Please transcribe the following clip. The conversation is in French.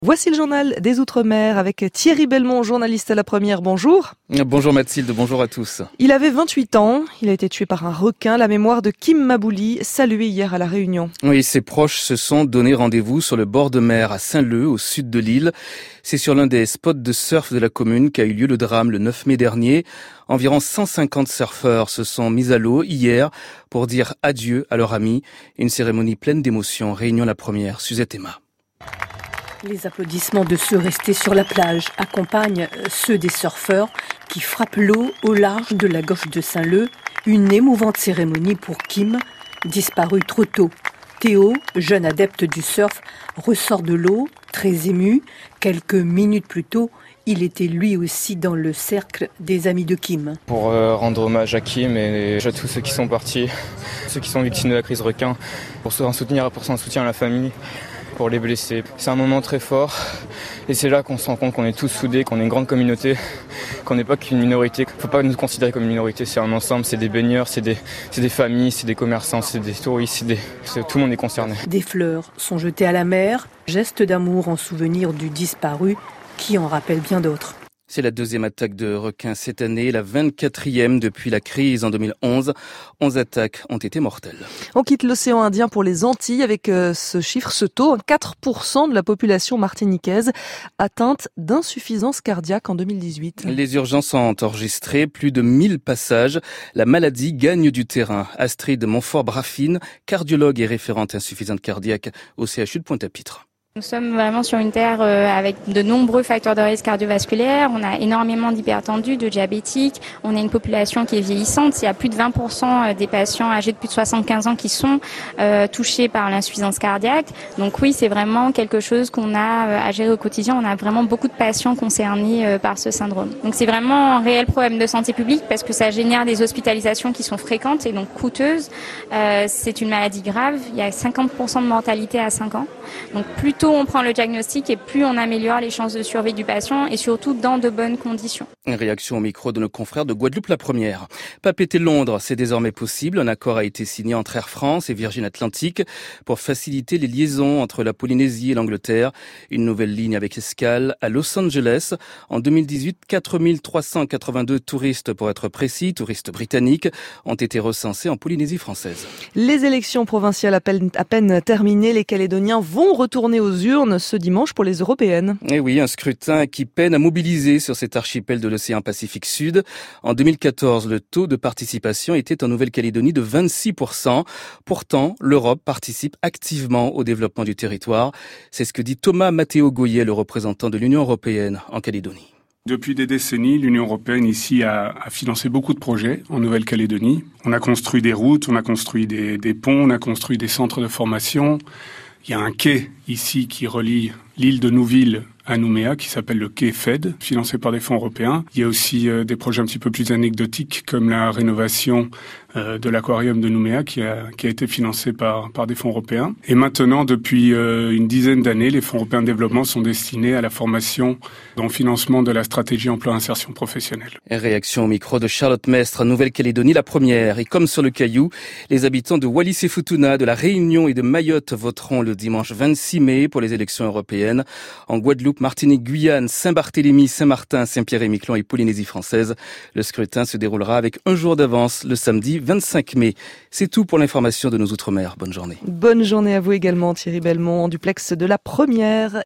Voici le journal des Outre-mer avec Thierry Belmont, journaliste à la Première. Bonjour. Bonjour Mathilde, bonjour à tous. Il avait 28 ans, il a été tué par un requin. La mémoire de Kim Mabouli, saluée hier à La Réunion. Oui, ses proches se sont donné rendez-vous sur le bord de mer à Saint-Leu, au sud de l'île. C'est sur l'un des spots de surf de la commune qu'a eu lieu le drame le 9 mai dernier. Environ 150 surfeurs se sont mis à l'eau hier pour dire adieu à leur ami. Une cérémonie pleine d'émotions. Réunion La Première, Suzette Emma. Les applaudissements de ceux restés sur la plage accompagnent ceux des surfeurs qui frappent l'eau au large de la gauche de Saint-Leu. Une émouvante cérémonie pour Kim, disparu trop tôt. Théo, jeune adepte du surf, ressort de l'eau, très ému. Quelques minutes plus tôt, il était lui aussi dans le cercle des amis de Kim. Pour rendre hommage à Kim et à tous ceux qui sont partis, ceux qui sont victimes de la crise requin, pour un soutien à la famille. Pour les blessés. C'est un moment très fort et c'est là qu'on se rend compte qu'on est tous soudés, qu'on est une grande communauté, qu'on n'est pas qu'une minorité. Il ne faut pas nous considérer comme une minorité, c'est un ensemble, c'est des baigneurs, c'est des familles, c'est des commerçants, c'est des touristes, tout le monde est concerné. Des fleurs sont jetées à la mer, geste d'amour en souvenir du disparu qui en rappelle bien d'autres. C'est la deuxième attaque de requin cette année, la 24e depuis la crise en 2011. 11 attaques ont été mortelles. On quitte l'océan Indien pour les Antilles avec ce taux, 4% de la population martiniquaise atteinte d'insuffisance cardiaque en 2018. Les urgences ont enregistré plus de 1000 passages. La maladie gagne du terrain. Astrid Montfort-Braffine, cardiologue et référente insuffisante cardiaque au CHU de Pointe-à-Pitre. Nous sommes vraiment sur une terre avec de nombreux facteurs de risque cardiovasculaire. On a énormément d'hypertendus, de diabétiques. On a une population qui est vieillissante. Il y a plus de 20% des patients âgés de plus de 75 ans qui sont touchés par l'insuffisance cardiaque. Donc oui, c'est vraiment quelque chose qu'on a à gérer au quotidien. On a vraiment beaucoup de patients concernés par ce syndrome. Donc c'est vraiment un réel problème de santé publique parce que ça génère des hospitalisations qui sont fréquentes et donc coûteuses. C'est une maladie grave. Il y a 50% de mortalité à 5 ans. Donc plus tôt on prend le diagnostic et plus on améliore les chances de survie du patient et surtout dans de bonnes conditions. Une réaction au micro de nos confrères de Guadeloupe La Première. Pas péter Londres, c'est désormais possible. Un accord a été signé entre Air France et Virgin Atlantic pour faciliter les liaisons entre la Polynésie et l'Angleterre. Une nouvelle ligne avec escale à Los Angeles. En 2018, 4382 touristes, pour être précis, touristes britanniques, ont été recensés en Polynésie française. Les élections provinciales à peine terminées, les Calédoniens vont retourner aux urnes ce dimanche pour les européennes. Et oui, un scrutin qui peine à mobiliser sur cet archipel de l'océan Pacifique Sud. En 2014, le taux de participation était en Nouvelle-Calédonie de 26%. Pourtant, l'Europe participe activement au développement du territoire. C'est ce que dit Thomas Matteo Goyet, le représentant de l'Union européenne en Calédonie. Depuis des décennies, l'Union européenne ici a financé beaucoup de projets en Nouvelle-Calédonie. On a construit des routes, on a construit des ponts, on a construit des centres de formation. Il y a un quai ici qui relie l'île de Nouville à Nouméa qui s'appelle le quai FED, financé par des fonds européens. Il y a aussi des projets un petit peu plus anecdotiques comme la rénovation de l'aquarium de Nouméa qui a été financé par des fonds européens. Et maintenant, depuis une dizaine d'années, les fonds européens de développement sont destinés à la formation dans le financement de la stratégie emploi-insertion professionnelle. Réaction au micro de Charlotte Mestre, Nouvelle-Calédonie La Première. Et comme sur le Caillou, les habitants de Wallis et Futuna, de la Réunion et de Mayotte voteront le dimanche 26 mai pour les élections européennes. En Guadeloupe, Martinique, Guyane, Saint-Barthélemy, Saint-Martin, Saint-Pierre-et-Miquelon et Polynésie française. Le scrutin se déroulera avec un jour d'avance le samedi 25 mai. C'est tout pour l'information de nos Outre-mer. Bonne journée. Bonne journée à vous également Thierry Belmont, en duplex de La Première.